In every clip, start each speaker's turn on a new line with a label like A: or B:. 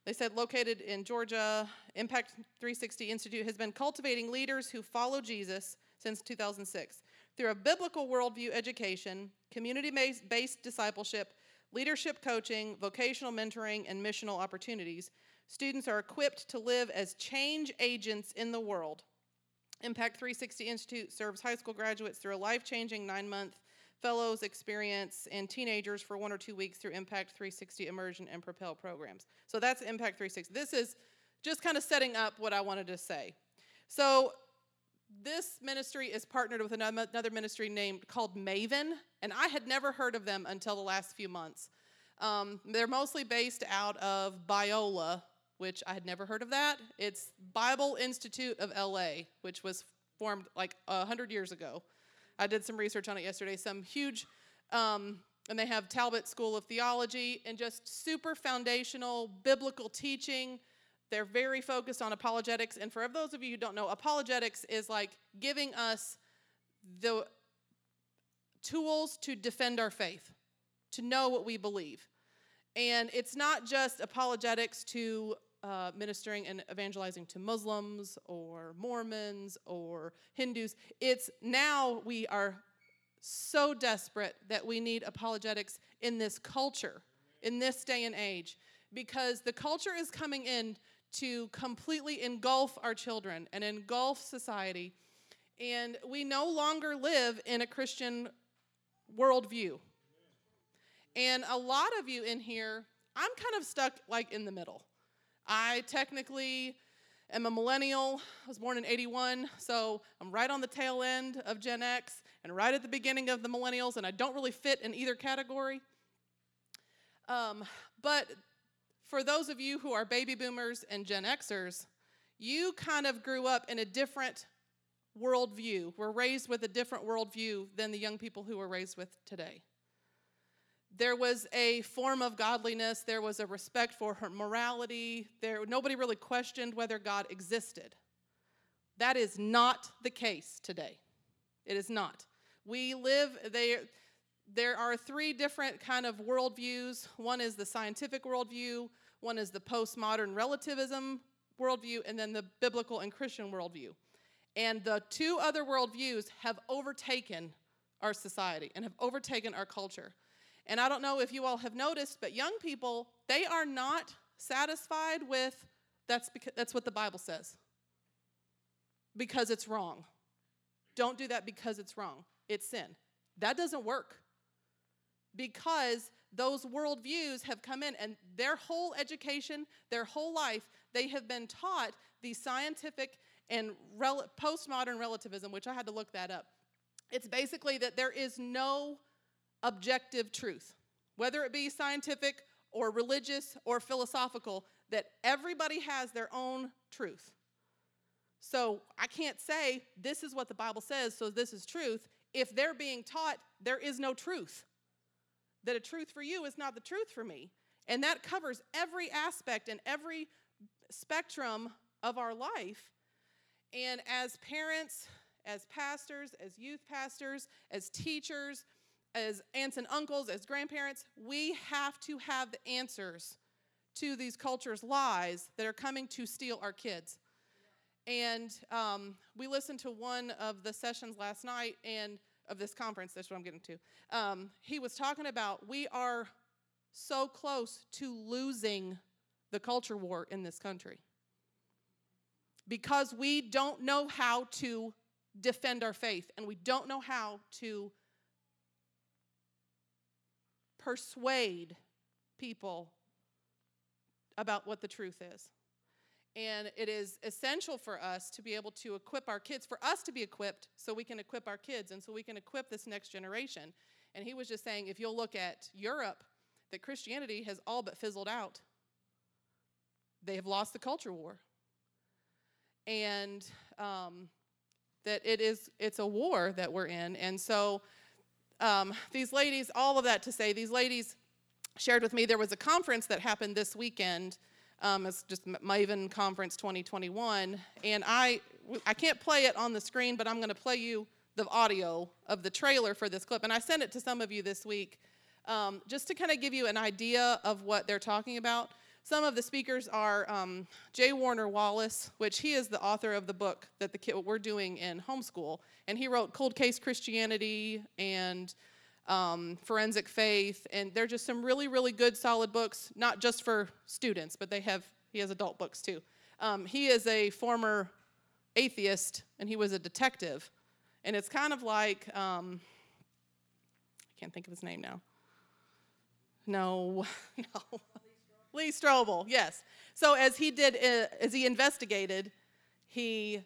A: They said, located in Georgia, Impact 360 Institute has been cultivating leaders who follow Jesus since 2006. Through a biblical worldview education, community-based discipleship, leadership coaching, vocational mentoring, and missional opportunities, students are equipped to live as change agents in the world. Impact 360 Institute serves high school graduates through a life-changing 9-month fellows experience and teenagers for 1 or 2 weeks through Impact 360 Immersion and Propel programs. So that's Impact 360. This is just kind of setting up what I wanted to say. So this ministry is partnered with another ministry called Maven, and I had never heard of them until the last few months. They're mostly based out of Biola, which I had never heard of that. It's Bible Institute of LA, which was formed like 100 years ago. I did some research on it yesterday. Some huge, and they have Talbot School of Theology and just super foundational biblical teaching. They're very focused on apologetics. And for those of you who don't know, apologetics is like giving us the tools to defend our faith, to know what we believe. And it's not just apologetics to ministering and evangelizing to Muslims or Mormons or Hindus. It's now we are so desperate that we need apologetics in this culture, in this day and age, because the culture is coming in to completely engulf our children and engulf society, and we no longer live in a Christian worldview. And a lot of you in here, I'm kind of stuck like in the middle. I technically am a millennial. I was born in 81, so I'm right on the tail end of Gen X and right at the beginning of the millennials, and I don't really fit in either category. But for those of you who are baby boomers and Gen Xers, you kind of grew up in a different worldview. We're raised with a different worldview than the young people who are raised with today. There was a form of godliness. There was a respect for her morality. Nobody really questioned whether God existed. That is not the case today. It is not. There are 3 different kind of worldviews. One is the scientific worldview, one is the postmodern relativism worldview, and then the biblical and Christian worldview. And the 2 other worldviews have overtaken our society and have overtaken our culture. And I don't know if you all have noticed, but young people, they are not satisfied with that's what the Bible says. Because it's wrong. Don't do that because it's wrong. It's sin. That doesn't work. Because those worldviews have come in, and their whole education, their whole life, they have been taught the scientific and postmodern relativism, which I had to look that up. It's basically that there is no objective truth, whether it be scientific or religious or philosophical, that everybody has their own truth. So I can't say this is what the Bible says, so this is truth. If they're being taught there is no truth, that a truth for you is not the truth for me. And that covers every aspect and every spectrum of our life. And as parents, as pastors, as youth pastors, as teachers, as aunts and uncles, as grandparents, we have to have the answers to these culture's lies that are coming to steal our kids. And we listened to one of the sessions last night and of this conference, that's what I'm getting to. He was talking about we are so close to losing the culture war in this country because we don't know how to defend our faith, and we don't know how to persuade people about what the truth is. And it is essential for us to be able to equip our kids, for us to be equipped so we can equip our kids and so we can equip this next generation. And he was just saying, if you'll look at Europe, that Christianity has all but fizzled out. They have lost the culture war. And that it's a war that we're in. And so these ladies, all of that to say, these ladies shared with me, there was a conference that happened this weekend. It's just Maven Conference 2021. And I can't play it on the screen, but I'm going to play you the audio of the trailer for this clip. And I sent it to some of you this week just to kind of give you an idea of what they're talking about. Some of the speakers are J. Warner Wallace, which he is the author of the book that we're doing in homeschool. And he wrote Cold Case Christianity and Forensic Faith. And they're just some really, really good, solid books, not just for students, but he has adult books too. He is a former atheist, and he was a detective. And it's kind of like, I can't think of his name now. No. Lee Strobel, yes. So as he investigated, he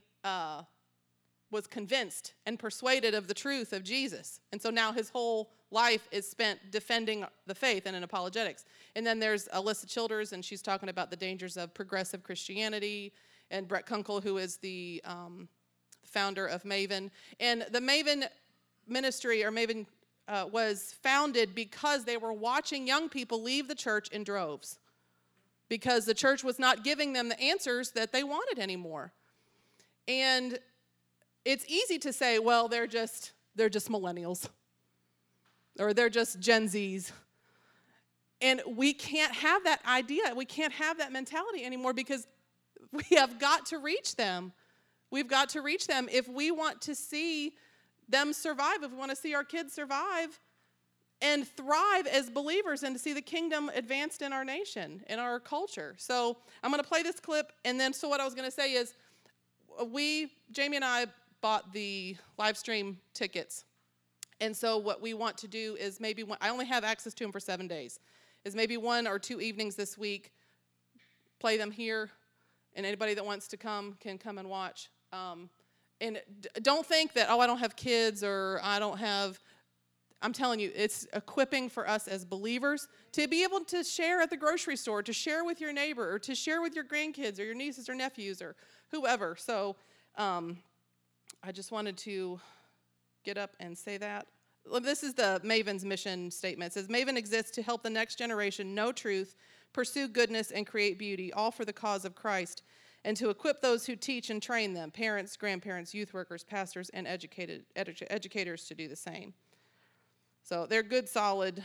A: was convinced and persuaded of the truth of Jesus. And so now his whole life is spent defending the faith and in apologetics. And then there's Alyssa Childers, and she's talking about the dangers of progressive Christianity, and Brett Kunkel, who is the founder of Maven. And the Maven ministry, or Maven, was founded because they were watching young people leave the church in droves, because the church was not giving them the answers that they wanted anymore. And it's easy to say, well, they're just millennials, or they're just Gen Zs. And we can't have that idea. We can't have that mentality anymore, because we have got to reach them. We've got to reach them if we want to see them survive, if we want to see our kids survive and thrive as believers, and to see the kingdom advanced in our nation, in our culture. So I'm going to play this clip, and then so what I was going to say is, Jamie and I bought the live stream tickets. And so what we want to do is I only have access to them for 7 days, is maybe 1 or 2 evenings this week, play them here, and anybody that wants to come can come and watch. And don't think that, I don't have kids, or I'm telling you, it's equipping for us as believers to be able to share at the grocery store, to share with your neighbor, or to share with your grandkids or your nieces or nephews or whoever. So I just wanted to get up and say that. This is the Maven's mission statement. It says, Maven exists to help the next generation know truth, pursue goodness, and create beauty, all for the cause of Christ, and to equip those who teach and train them, parents, grandparents, youth workers, pastors, and educators to do the same. So they're good, solid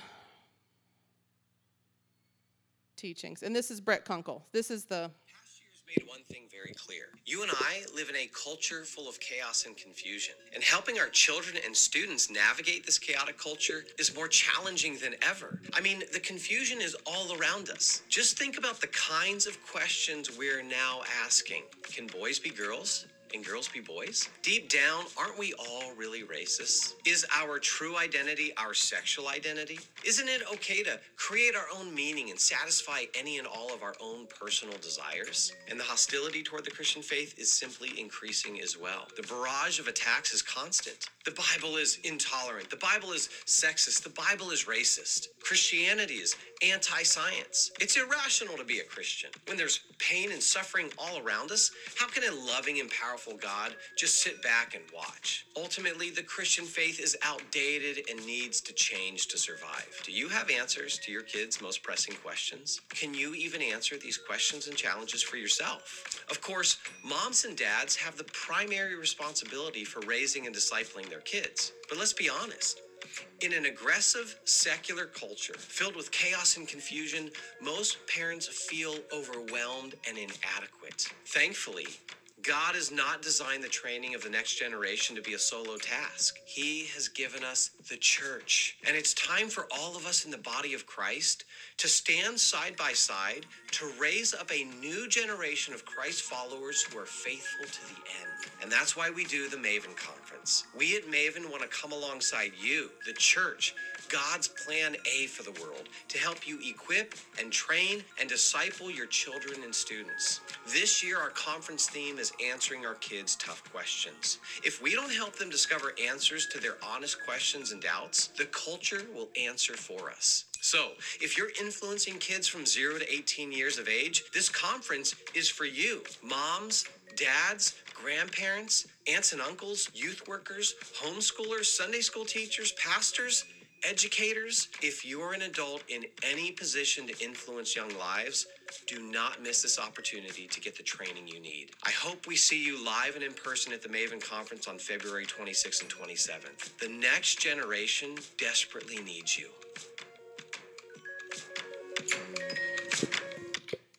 A: teachings. And this is Brett Kunkel. This is the...
B: Past years made one thing very clear. You and I live in a culture full of chaos and confusion. And helping our children and students navigate this chaotic culture is more challenging than ever. I mean, the confusion is all around us. Just think about the kinds of questions we're now asking. Can boys be girls? And girls be boys? Deep down, aren't we all really racist? Is our true identity our sexual identity? Isn't it okay to create our own meaning and satisfy any and all of our own personal desires? And the hostility toward the Christian faith is simply increasing as well. The barrage of attacks is constant. The Bible is intolerant. The Bible is sexist. The Bible is racist. Christianity is anti-science. It's irrational to be a Christian. When there's pain and suffering all around us, how can a loving and powerful God just sit back and watch? Ultimately, the Christian faith is outdated and needs to change to survive. Do you have answers to your kids' most pressing questions? Can you even answer these questions and challenges for yourself? Of course, moms and dads have the primary responsibility for raising and discipling their kids. But let's be honest. In an aggressive, secular culture filled with chaos and confusion, most parents feel overwhelmed and inadequate. Thankfully, God has not designed the training of the next generation to be a solo task. He has given us the church. And it's time for all of us in the body of Christ to stand side by side to raise up a new generation of Christ followers who are faithful to the end. And that's why we do the Maven Conference. We at Maven want to come alongside you, the church, God's plan A for the world, to help you equip and train and disciple your children and students. This year, our conference theme is answering our kids' tough questions. If we don't help them discover answers to their honest questions and doubts, the culture will answer for us. So, if you're influencing kids from 0 to 18 years of age, this conference is for you. Moms, dads, grandparents, aunts and uncles, youth workers, homeschoolers, Sunday school teachers, pastors, educators. If you're an adult in any position to influence young lives, do not miss this opportunity to get the training you need. I hope we see you live and in person at the Maven Conference on February 26th and 27th. The next generation desperately needs you.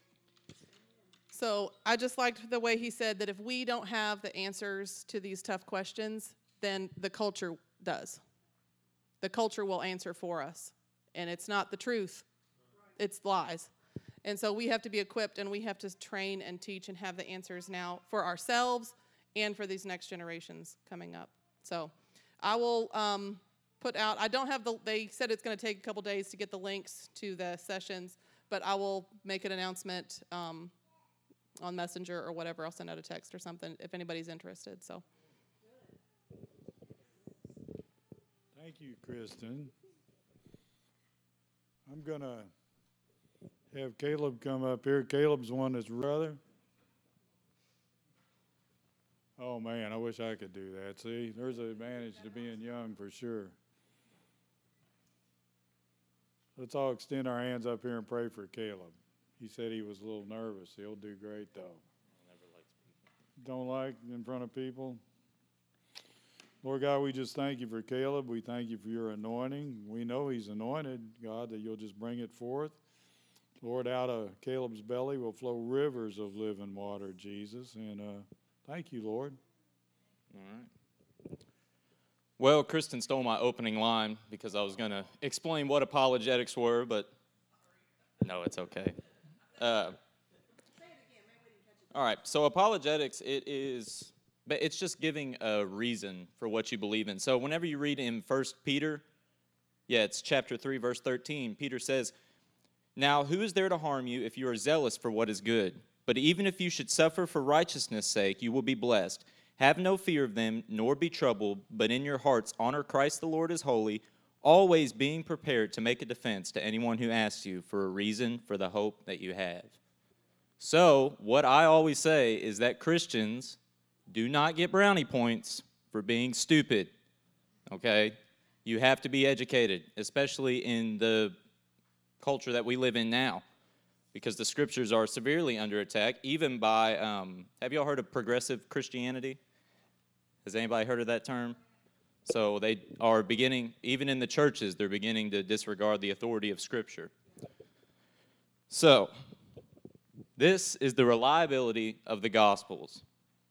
A: So I just liked the way he said that if we don't have the answers to these tough questions, then the culture does. The culture will answer for us. And it's not the truth. It's lies. And so we have to be equipped, and we have to train and teach and have the answers now for ourselves and for these next generations coming up. So I will put out, I don't have they said it's going to take a couple days to get the links to the sessions, but I will make an announcement on Messenger or whatever. I'll send out a text or something if anybody's interested. So.
C: Thank you, Kristen. I'm going to have Caleb come up here. Caleb's one that's brother. Oh, man, I wish I could do that. See, there's an advantage to being young for sure. Let's all extend our hands up here and pray for Caleb. He said he was a little nervous. He'll do great, though. Don't like in front of people? Lord God, we just thank you for Caleb. We thank you for your anointing. We know he's anointed, God, that you'll just bring it forth. Lord, out of Caleb's belly will flow rivers of living water, Jesus. And thank you, Lord.
D: All right. Well, Kristen stole my opening line because I was going to explain what apologetics were, but no, it's okay. All right, so apologetics, it's just giving a reason for what you believe in. So whenever you read in 1 Peter, it's chapter 3, verse 13, Peter says, "Now who is there to harm you if you are zealous for what is good? But even if you should suffer for righteousness' sake, you will be blessed. Have no fear of them, nor be troubled, but in your hearts honor Christ the Lord as holy, always being prepared to make a defense to anyone who asks you for a reason for the hope that you have." So what I always say is that Christians do not get brownie points for being stupid, okay? You have to be educated, especially in the culture that we live in now, because the scriptures are severely under attack, even by, have you all heard of progressive Christianity? Has anybody heard of that term? So they are beginning, even in the churches, they're beginning to disregard the authority of Scripture. So, this is the reliability of the Gospels.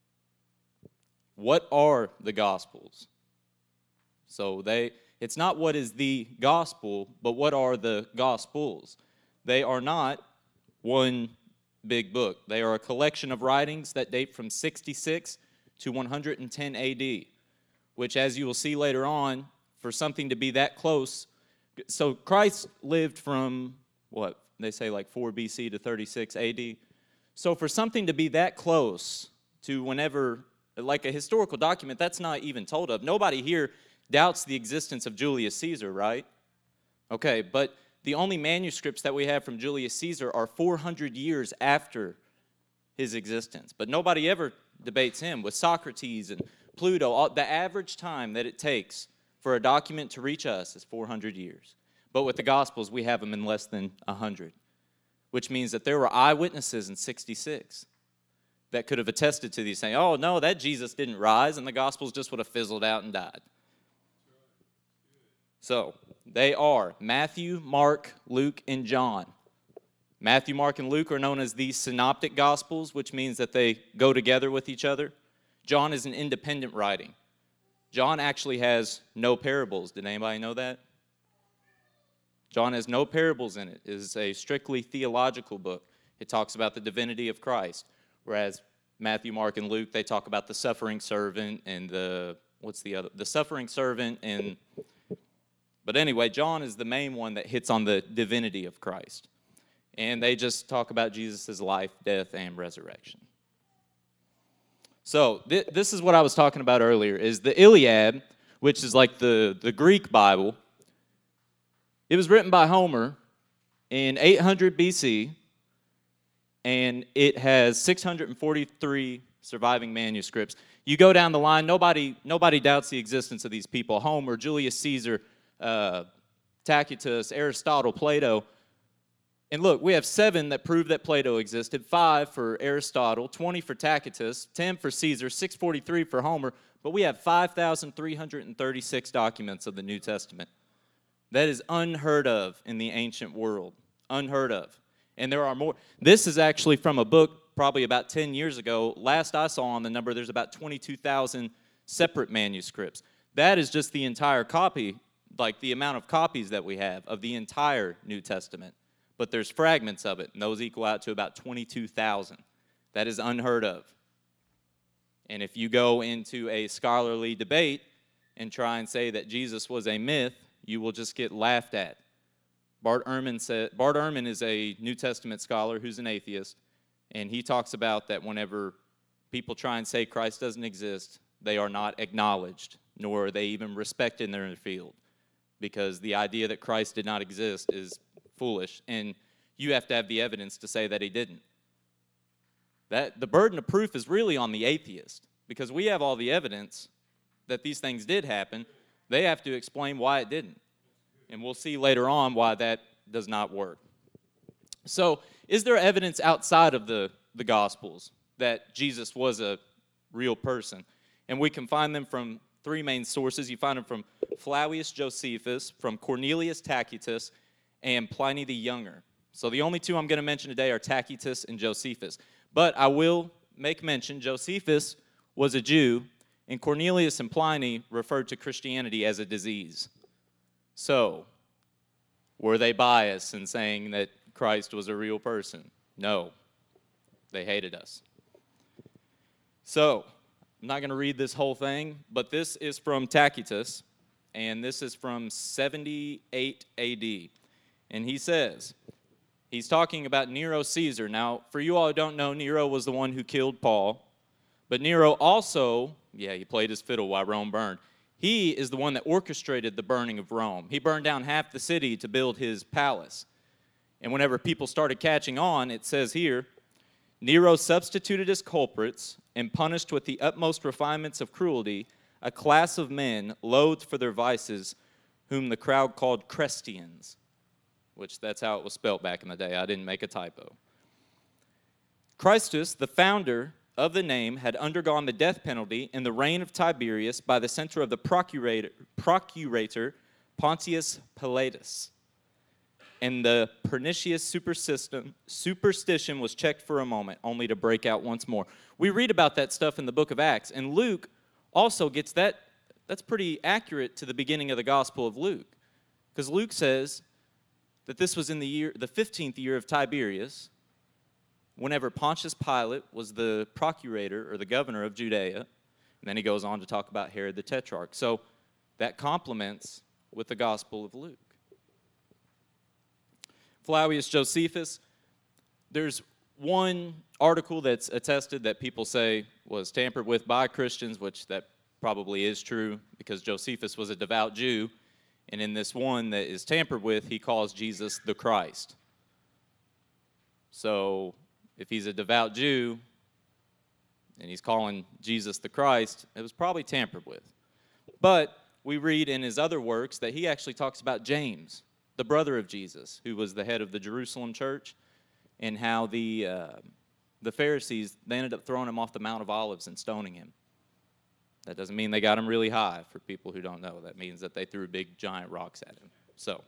D: What are the Gospels? So it's not what is the Gospel, but what are the Gospels? They are not one big book. They are a collection of writings that date from 66 to 110 AD, which, as you will see later on, for something to be that close, so Christ lived from, what, they say like 4 BC to 36 AD. So for something to be that close to whenever, like a historical document, that's not even told of. Nobody here doubts the existence of Julius Caesar, right? Okay, but the only manuscripts that we have from Julius Caesar are 400 years after his existence. But nobody ever debates him. With Socrates and Pluto, the average time that it takes for a document to reach us is 400 years. But with the Gospels, we have them in less than 100, which means that there were eyewitnesses in 66 that could have attested to these, saying, oh, no, that Jesus didn't rise, and the Gospels just would have fizzled out and died. So, they are Matthew, Mark, Luke, and John. Matthew, Mark, and Luke are known as the synoptic Gospels, which means that they go together with each other. John is an independent writing. John actually has no parables. Did anybody know that? John has no parables in it. It is a strictly theological book. It talks about the divinity of Christ, whereas Matthew, Mark, and Luke, they talk about the suffering servant and the suffering servant and... But anyway, John is the main one that hits on the divinity of Christ. And they just talk about Jesus' life, death, and resurrection. So this is what I was talking about earlier, is the Iliad, which is like the Greek Bible. It was written by Homer in 800 BC, and it has 643 surviving manuscripts. You go down the line, nobody doubts the existence of these people. Homer, Julius Caesar, Tacitus, Aristotle, Plato. And look, we have 7 that prove that Plato existed, 5 for Aristotle, 20 for Tacitus, 10 for Caesar, 643 for Homer, but we have 5,336 documents of the New Testament. That is unheard of in the ancient world, unheard of. And there are more. This is actually from a book probably about 10 years ago. Last I saw on the number, there's about 22,000 separate manuscripts. That is just the entire copy, like the amount of copies that we have of the entire New Testament. But there's fragments of it, and those equal out to about 22,000. That is unheard of. And if you go into a scholarly debate and try and say that Jesus was a myth, you will just get laughed at. Bart Ehrman is a New Testament scholar who's an atheist, and he talks about that whenever people try and say Christ doesn't exist, they are not acknowledged, nor are they even respected in their field, because the idea that Christ did not exist is foolish, and you have to have the evidence to say that he didn't. That the burden of proof is really on the atheist, because we have all the evidence that these things did happen. They have to explain why it didn't. And we'll see later on why that does not work. So, is there evidence outside of the Gospels that Jesus was a real person? And we can find them from three main sources. You find them from Flavius Josephus, from Cornelius Tacitus, and Pliny the Younger. So the only two I'm going to mention today are Tacitus and Josephus. But I will make mention, Josephus was a Jew, and Cornelius and Pliny referred to Christianity as a disease. So, were they biased in saying that Christ was a real person? No. They hated us. So, I'm not going to read this whole thing, but this is from Tacitus, and this is from 78 AD. And he says, he's talking about Nero Caesar. Now, for you all who don't know, Nero was the one who killed Paul. But Nero also, he played his fiddle while Rome burned. He is the one that orchestrated the burning of Rome. He burned down half the city to build his palace. And whenever people started catching on, it says here, Nero substituted as culprits and punished with the utmost refinements of cruelty a class of men loathed for their vices, whom the crowd called Christians, which that's how it was spelt back in the day. I didn't make a typo. Christus, the founder of the name, had undergone the death penalty in the reign of Tiberius by the censure of the procurator Pontius Pilatus. And the pernicious superstition was checked for a moment, only to break out once more. We read about that stuff in the book of Acts, and Luke also gets that. That's pretty accurate to the beginning of the Gospel of Luke, because Luke says that this was in the 15th year of Tiberius, whenever Pontius Pilate was the procurator or the governor of Judea. And then he goes on to talk about Herod the Tetrarch. So that complements with the Gospel of Luke. Flavius Josephus, there's one article that's attested that people say was tampered with by Christians, which that probably is true because Josephus was a devout Jew. And in this one that is tampered with, he calls Jesus the Christ. So if he's a devout Jew and he's calling Jesus the Christ, it was probably tampered with. But we read in his other works that he actually talks about James, the brother of Jesus, who was the head of the Jerusalem church, and how the Pharisees, they ended up throwing him off the Mount of Olives and stoning him. That doesn't mean they got him really high, for people who don't know. That means that they threw big, giant rocks at him. So,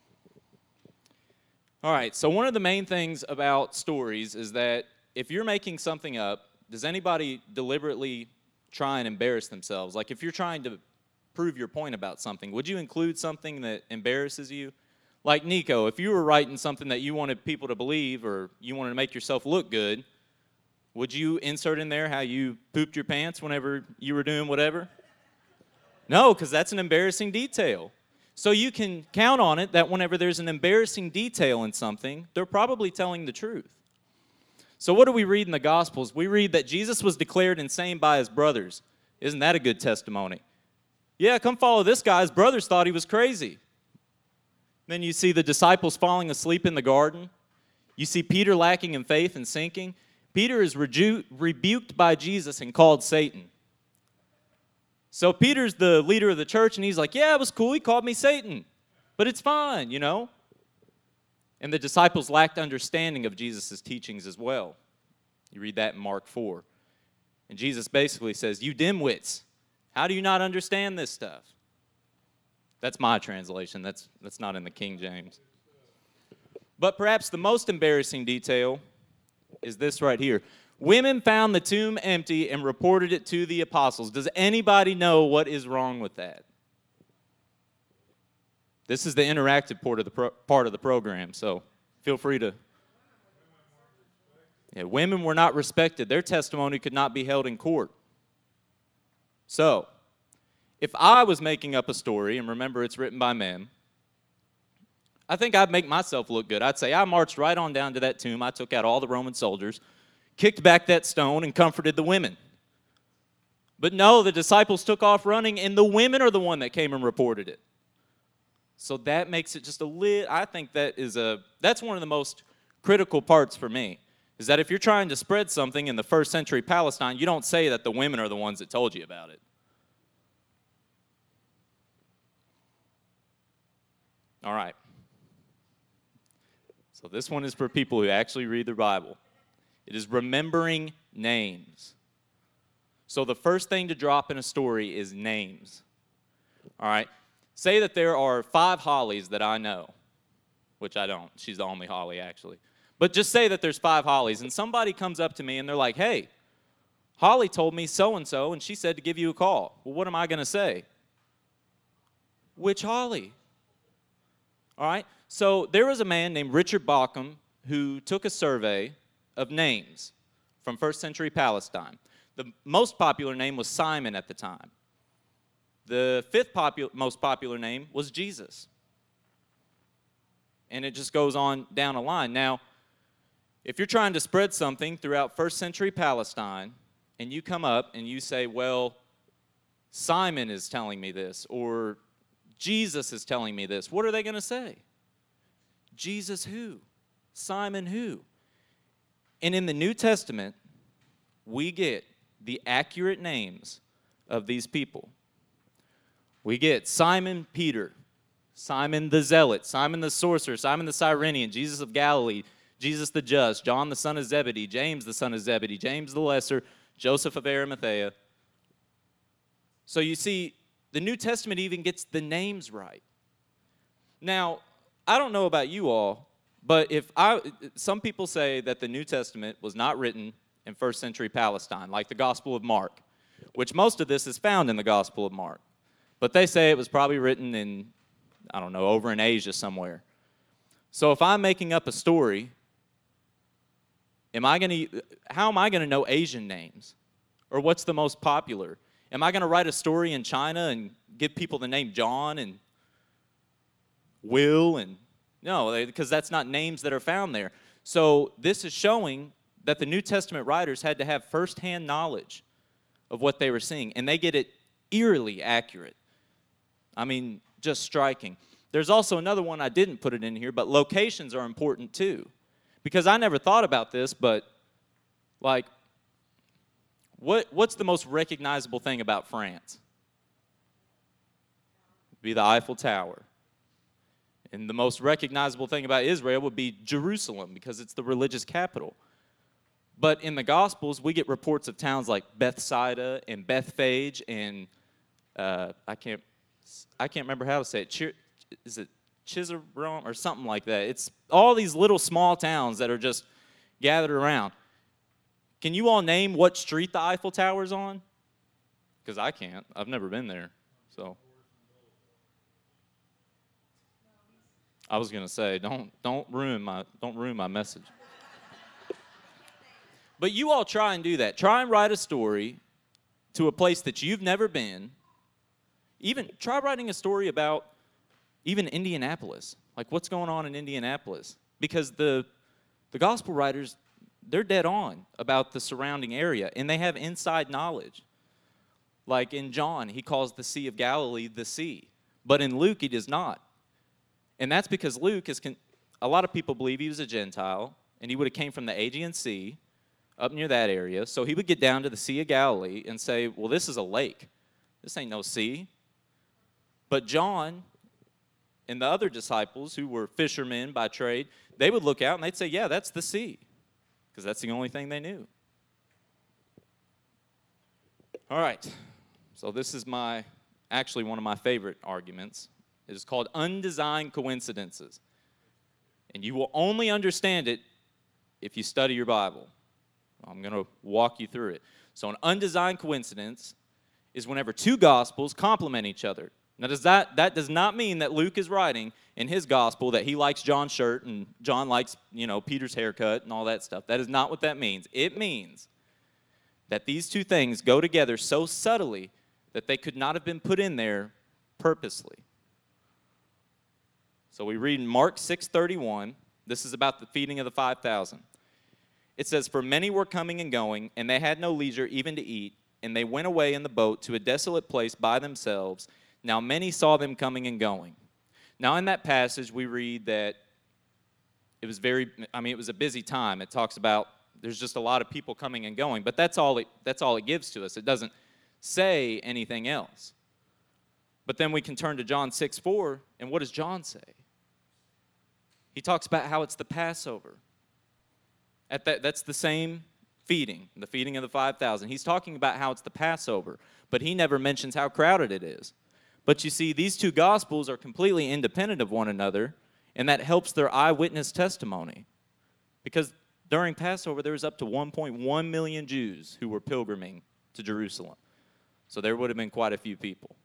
D: all right, so one of the main things about stories is that if you're making something up, does anybody deliberately try and embarrass themselves? Like if you're trying to prove your point about something, would you include something that embarrasses you? Like Nico, if you were writing something that you wanted people to believe or you wanted to make yourself look good, would you insert in there how you pooped your pants whenever you were doing whatever? No, because that's an embarrassing detail. So you can count on it that whenever there's an embarrassing detail in something, they're probably telling the truth. So what do we read in the Gospels? We read that Jesus was declared insane by his brothers. Isn't that a good testimony? Yeah, come follow this guy. His brothers thought he was crazy. Then you see the disciples falling asleep in the garden. You see Peter lacking in faith and sinking. Peter is rebuked by Jesus and called Satan. So Peter's the leader of the church, and he's like, yeah, it was cool. He called me Satan, but it's fine, you know. And the disciples lacked understanding of Jesus' teachings as well. You read that in Mark 4. And Jesus basically says, you dimwits, how do you not understand this stuff? That's my translation. That's not in the King James. But perhaps the most embarrassing detail is this right here. Women found the tomb empty and reported it to the apostles. Does anybody know what is wrong with that? This is the interactive part of the program, so feel free to. Yeah, women were not respected. Their testimony could not be held in court. So, if I was making up a story, and remember it's written by men, I think I'd make myself look good. I'd say I marched right on down to that tomb. I took out all the Roman soldiers, kicked back that stone, and comforted the women. But no, the disciples took off running, and the women are the one that came and reported it. So that makes it just a little, I think that's one of the most critical parts for me, is that if you're trying to spread something in the first century Palestine, you don't say that the women are the ones that told you about it. All right. So this one is for people who actually read the Bible. It is remembering names. So the first thing to drop in a story is names. All right. Say that there are 5 Hollies that I know, which I don't. She's the only Holly, actually. But just say that there's 5 Hollies, and somebody comes up to me, and they're like, hey, Holly told me so-and-so, and she said to give you a call. Well, what am I going to say? Which Holly? All right? So there was a man named Richard Bauckham who took a survey of names from first century Palestine. The most popular name was Simon at the time. The 5th most popular name was Jesus. And it just goes on down a line. Now, if you're trying to spread something throughout first century Palestine, and you come up and you say, well, Simon is telling me this, or Jesus is telling me this, what are they going to say? Jesus who? Simon who? And in the New Testament, we get the accurate names of these people. We get Simon Peter, Simon the Zealot, Simon the Sorcerer, Simon the Cyrenian, Jesus of Galilee, Jesus the Just, John the son of Zebedee, James the son of Zebedee, James the Lesser, Joseph of Arimathea. So you see, the New Testament even gets the names right. Now, I don't know about you all, but some people say that the New Testament was not written in first century Palestine, like the Gospel of Mark, which most of this is found in the Gospel of Mark. But they say it was probably written in, I don't know, over in Asia somewhere. So if I'm making up a story, how am I going to know Asian names? Or what's the most popular? Am I going to write a story in China and give people the name John and Will? No, because that's not names that are found there. So this is showing that the New Testament writers had to have firsthand knowledge of what they were seeing. And they get it eerily accurate. I mean, just striking. There's also another one, I didn't put it in here, but locations are important too. Because I never thought about this, but like, what's the most recognizable thing about France? It'd be the Eiffel Tower. And the most recognizable thing about Israel would be Jerusalem, because it's the religious capital. But in the Gospels, we get reports of towns like Bethsaida and Bethphage and I can't remember how to say it. Is it Chizaron or something like that? It's all these little small towns that are just gathered around. Can you all name what street the Eiffel Tower's on? Because I can't. I've never been there. So I was gonna say, don't ruin my message. But you all try and do that. Try and write a story to a place that you've never been. Even try writing a story about even Indianapolis. Like what's going on in Indianapolis? Because the gospel writers, they're dead on about the surrounding area, and they have inside knowledge. Like in John, he calls the Sea of Galilee the sea. But in Luke, he does not. And that's because Luke a lot of people believe he was a Gentile, and he would have came from the Aegean Sea, up near that area. So he would get down to the Sea of Galilee and say, well, this is a lake. This ain't no sea. But John and the other disciples who were fishermen by trade, they would look out and they'd say, yeah, that's the sea, because that's the only thing they knew. All right. So this is actually one of my favorite arguments. It is called undesigned coincidences. And you will only understand it if you study your Bible. I'm going to walk you through it. So an undesigned coincidence is whenever two gospels complement each other. Now, that does not mean that Luke is writing in his gospel that he likes John's shirt and John likes, Peter's haircut and all that stuff. That is not what that means. It means that these two things go together so subtly that they could not have been put in there purposely. So we read in Mark 6:31. This is about the feeding of the 5,000. It says, "For many were coming and going, and they had no leisure even to eat, and they went away in the boat to a desolate place by themselves. Now many saw them coming and going." Now in that passage we read that it was a busy time. It talks about there's just a lot of people coming and going, but that's all it gives to us. It doesn't say anything else. But then we can turn to John 6:4, and what does John say? He talks about how it's the Passover. That's the same feeding, the feeding of the 5,000. He's talking about how it's the Passover, but he never mentions how crowded it is. But you see, these two Gospels are completely independent of one another, and that helps their eyewitness testimony. Because during Passover, there was up to 1.1 million Jews who were pilgriming to Jerusalem. So there would have been quite a few people.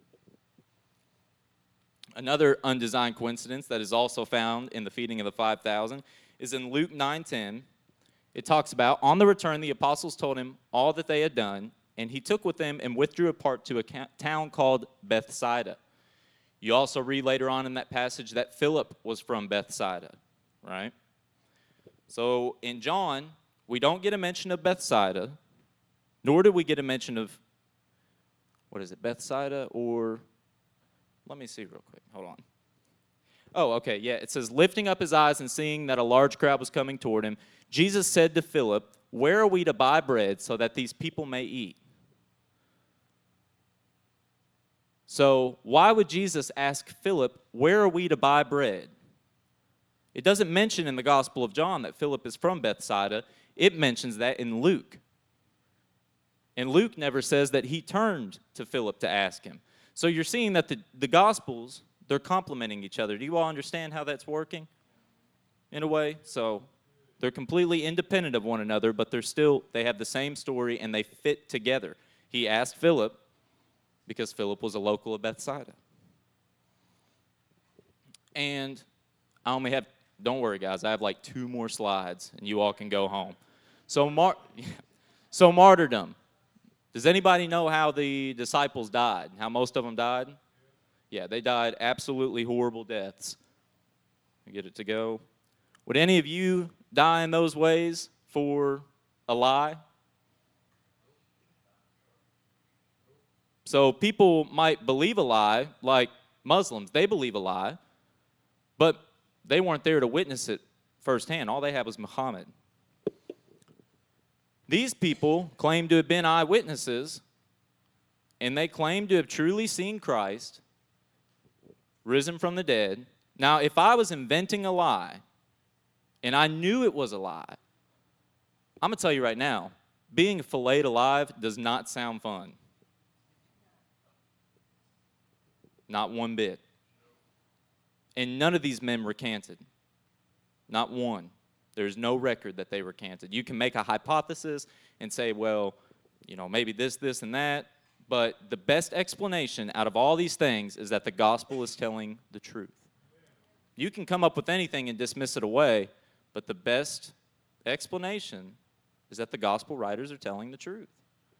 D: Another undesigned coincidence that is also found in the feeding of the 5,000 is in Luke 9:10. It talks about, "On the return, the apostles told him all that they had done, and he took with them and withdrew apart to a town called Bethsaida." You also read later on in that passage that Philip was from Bethsaida, right? So in John, we don't get a mention of Bethsaida, nor do we get a mention of, Bethsaida, or, let me see real quick, hold on. Oh, okay, yeah, it says, "Lifting up his eyes and seeing that a large crowd was coming toward him, Jesus said to Philip, 'Where are we to buy bread so that these people may eat?'" So why would Jesus ask Philip, "Where are we to buy bread?" It doesn't mention in the Gospel of John that Philip is from Bethsaida. It mentions that in Luke. And Luke never says that he turned to Philip to ask him. So you're seeing that the Gospels, they're complementing each other. Do you all understand how that's working? In a way? So they're completely independent of one another, but they have the same story and they fit together. He asked Philip because Philip was a local of Bethsaida. And I only have, don't worry guys, I have like 2 more slides and you all can go home. So martyrdom. Does anybody know how the disciples died? How most of them died? Yeah, they died absolutely horrible deaths. Get it to go. Would any of you die in those ways for a lie? So people might believe a lie, like Muslims. They believe a lie, but they weren't there to witness it firsthand. All they had was Muhammad. These people claim to have been eyewitnesses, and they claim to have truly seen Christ risen from the dead. Now, if I was inventing a lie, and I knew it was a lie, I'm going to tell you right now, being filleted alive does not sound fun. Not one bit. And none of these men recanted. Not one. There's no record that they recanted. You can make a hypothesis and say, well, maybe this, and that. But the best explanation out of all these things is that the gospel is telling the truth. You can come up with anything and dismiss it away, but the best explanation is that the gospel writers are telling the truth.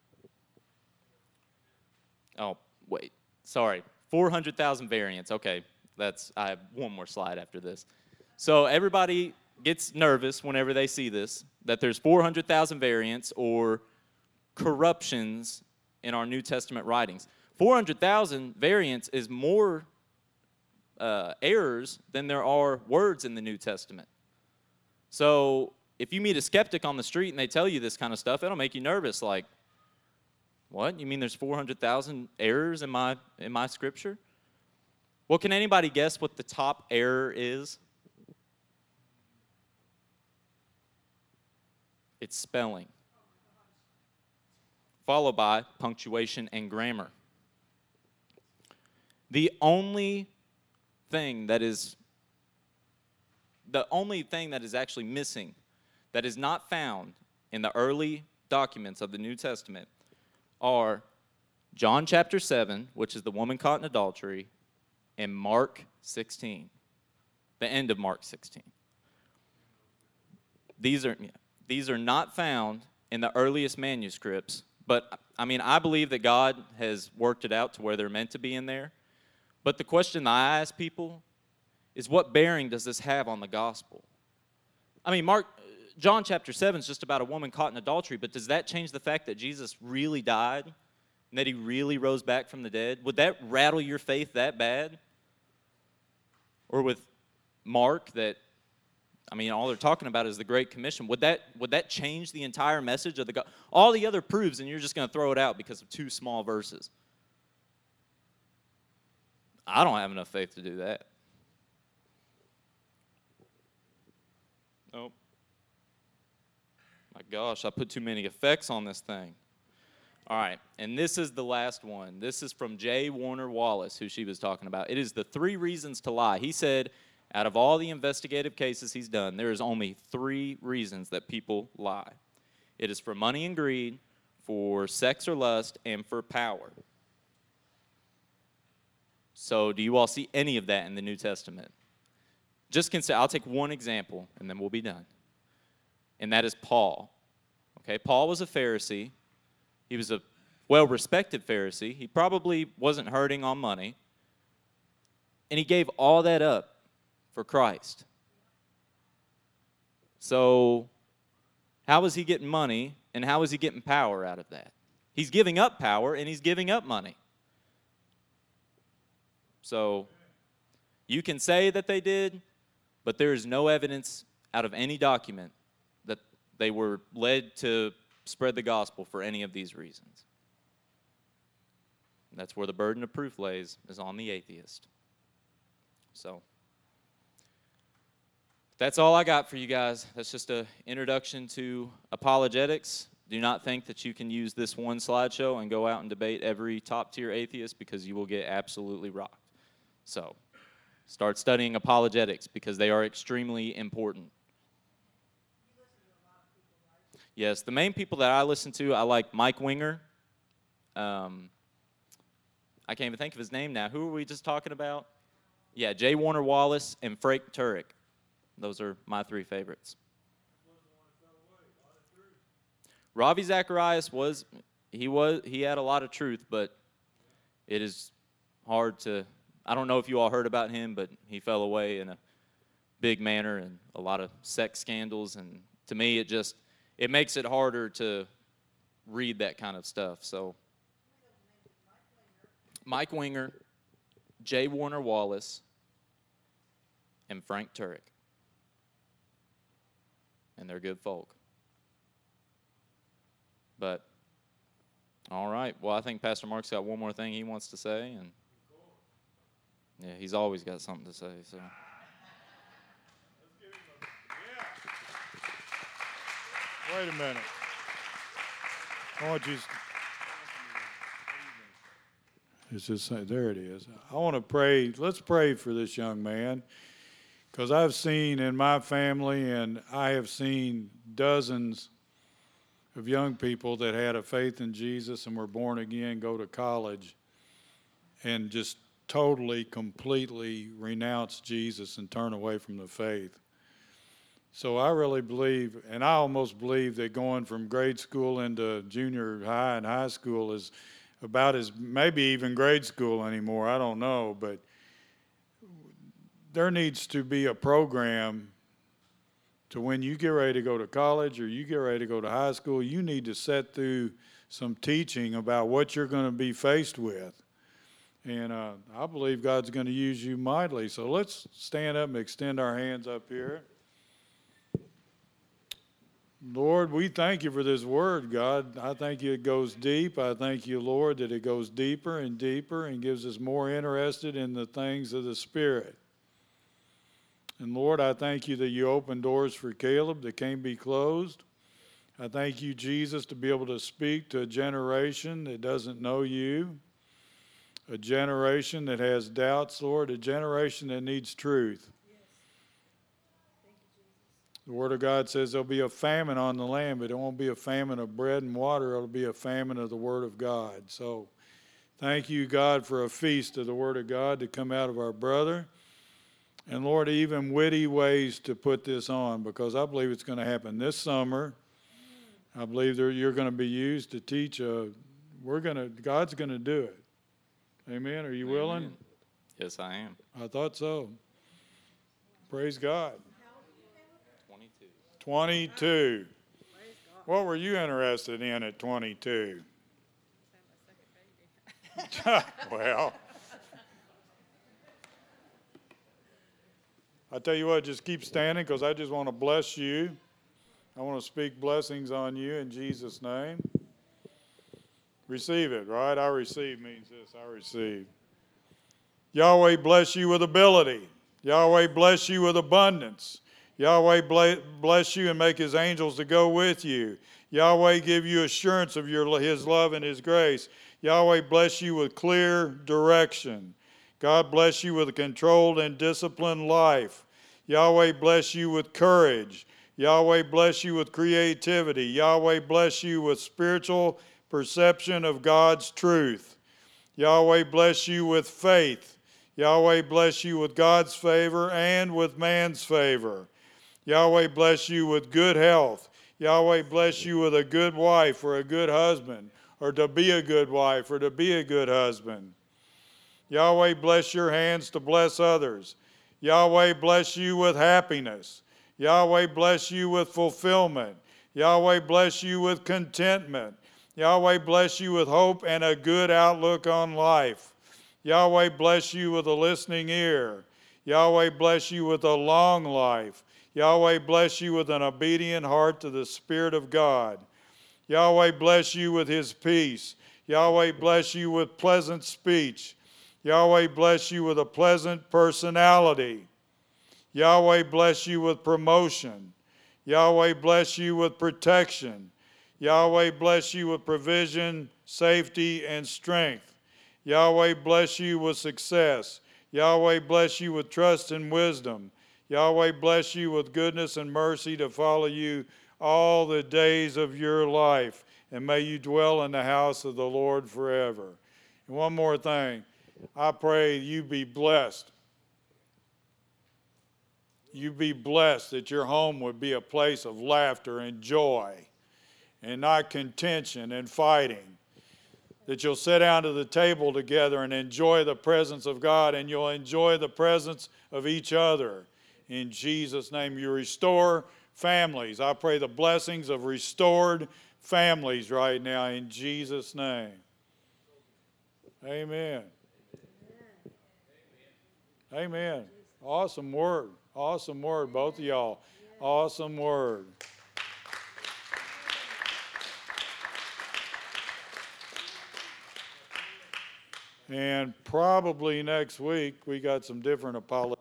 D: Oh, wait. Sorry. 400,000 variants. Okay, I have one more slide after this. So everybody gets nervous whenever they see this, that there's 400,000 variants or corruptions in our New Testament writings. 400,000 variants is more errors than there are words in the New Testament. So if you meet a skeptic on the street and they tell you this kind of stuff, it'll make you nervous. Like, what? You mean there's 400,000 errors in my scripture? Well, can anybody guess what the top error is? It's spelling, followed by punctuation and grammar. The only thing that is actually missing that is not found in the early documents of the New Testament are John chapter 7, which is the woman caught in adultery, and Mark 16, the end of Mark 16. These are not found in the earliest manuscripts, but I believe that God has worked it out to where they're meant to be in there. But the question that I ask people is, what bearing does this have on the gospel? John chapter 7 is just about a woman caught in adultery, but does that change the fact that Jesus really died and that he really rose back from the dead? Would that rattle your faith that bad? Or with Mark, all they're talking about is the Great Commission. Would that change the entire message of the gospel? All the other proofs, and you're just going to throw it out because of 2 small verses. I don't have enough faith to do that. Oh. My gosh, I put too many effects on this thing. All right, and this is the last one. This is from J. Warner Wallace, who she was talking about. It is the 3 reasons to lie. He said, out of all the investigative cases he's done, there is only 3 reasons that people lie. It is for money and greed, for sex or lust, and for power. So do you all see any of that in the New Testament? Just consider, I'll take one example, and then we'll be done. And that is Paul. Okay, Paul was a Pharisee. He was a well-respected Pharisee. He probably wasn't hurting on money. And he gave all that up for Christ. So how is he getting money, and how is he getting power out of that? He's giving up power, and he's giving up money. So you can say that they did, but there is no evidence out of any document that they were led to spread the gospel for any of these reasons. That's where the burden of proof lays, is on the atheist. So that's all I got for you guys. That's just an introduction to apologetics. Do not think that you can use this one slideshow and go out and debate every top-tier atheist, because you will get absolutely rocked. So start studying apologetics, because they are extremely important. Yes, the main people that I listen to, I like Mike Winger. I can't even think of his name now. Who were we just talking about? Yeah, J. Warner Wallace and Frank Turek. Those are my 3 favorites. Ravi Zacharias he had a lot of truth, but it is hard to, I don't know if you all heard about him, but he fell away in a big manner, and a lot of sex scandals, and to me it makes it harder to read that kind of stuff. So Mike Winger, J. Warner Wallace, and Frank Turek. And they're good folk. But, all right. Well, I think Pastor Mark's got one more thing he wants to say. And yeah, he's always got something to say. So.
C: Wait a minute. I want you. It's just there. It is. I want to pray. Let's pray for this young man, because I've seen in my family, and I have seen dozens of young people that had a faith in Jesus and were born again go to college and just totally, completely renounce Jesus and turn away from the faith. So I really believe, and I almost believe, that going from grade school into junior high and high school is about as, maybe even grade school anymore, I don't know, but there needs to be a program to when you get ready to go to college or you get ready to go to high school, you need to set through some teaching about what you're going to be faced with. And I believe God's going to use you mightily. So let's stand up and extend our hands up here. Lord, we thank you for this word, God. I thank you it goes deep. I thank you, Lord, that it goes deeper and deeper and gives us more interested in the things of the Spirit. And Lord, I thank you that you open doors for Caleb that can't be closed. I thank you, Jesus, to be able to speak to a generation that doesn't know you, a generation that has doubts, Lord, a generation that needs truth. The Word of God says there'll be a famine on the land, but it won't be a famine of bread and water. It'll be a famine of the Word of God. So thank you, God, for a feast of the Word of God to come out of our brother. And, Lord, even witty ways to put this on, because I believe it's going to happen this summer. I believe you're going to be used to teach. God's going to do it. Amen. Are you willing?
D: Yes, I am.
C: I thought so. Praise God.
D: 22.
C: 22. What were you interested in at 22? Well, I tell you what, just keep standing because I just want to bless you. I want to speak blessings on you in Jesus' name. Receive it, right? I receive means this, I receive. Yahweh bless you with ability. Yahweh bless you with abundance. Yahweh bless you and make his angels to go with you. Yahweh give you assurance of his love and his grace. Yahweh bless you with clear direction. God bless you with a controlled and disciplined life. Yahweh bless you with courage. Yahweh bless you with creativity. Yahweh bless you with spiritual perception of God's truth. Yahweh bless you with faith. Yahweh bless you with God's favor and with man's favor. Yahweh bless you with good health. Yahweh bless you with a good wife or a good husband, or to be a good wife or to be a good husband. Yahweh bless your hands to bless others. Yahweh bless you with happiness. Yahweh bless you with fulfillment. Yahweh bless you with contentment. Yahweh bless you with hope and a good outlook on life. Yahweh bless you with a listening ear. Yahweh bless you with a long life. Yahweh bless you with an obedient heart to the Spirit of God. Yahweh bless you with his peace. Yahweh bless you with pleasant speech. Yahweh bless you with a pleasant personality. Yahweh bless you with promotion. Yahweh bless you with protection. Yahweh bless you with provision, safety, and strength. Yahweh bless you with success. Yahweh bless you with trust and wisdom. Yahweh bless you with goodness and mercy to follow you all the days of your life. And may you dwell in the house of the Lord forever. And one more thing. I pray you be blessed. You be blessed that your home would be a place of laughter and joy and not contention and fighting. That you'll sit down to the table together and enjoy the presence of God, and you'll enjoy the presence of each other. In Jesus' name, you restore families. I pray the blessings of restored families right now in Jesus' name. Amen. Amen. Awesome word. Awesome word, both of y'all. Awesome word. And probably next week, we got some different apologetics.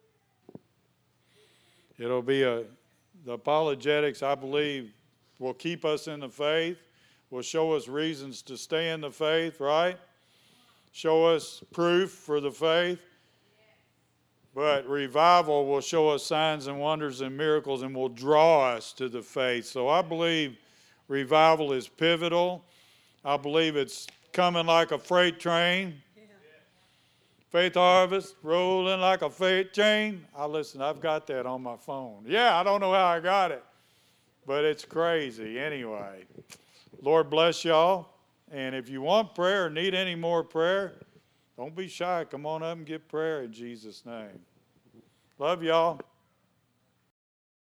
C: It'll be the apologetics, I believe, will keep us in the faith, will show us reasons to stay in the faith, right? Show us proof for the faith. But revival will show us signs and wonders and miracles and will draw us to the faith. So I believe revival is pivotal. I believe it's coming like a freight train. Faith harvest, rolling like a freight train. I've got that on my phone. Yeah, I don't know how I got it, but it's crazy anyway. Lord bless y'all. And if you want prayer or need any more prayer, don't be shy. Come on up and get prayer in Jesus' name. Love y'all.